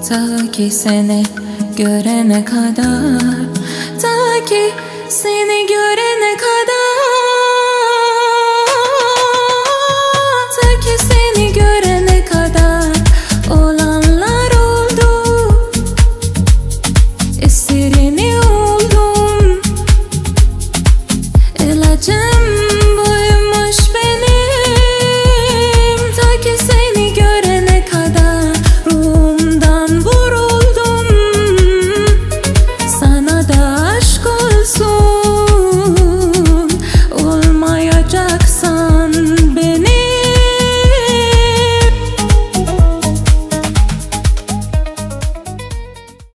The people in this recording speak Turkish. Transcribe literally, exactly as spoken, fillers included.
Ta ki seni görene kadar, ta ki seni görene kadar, ta ki seni görene kadar olanlar oldu. Esirini oldum, ilacım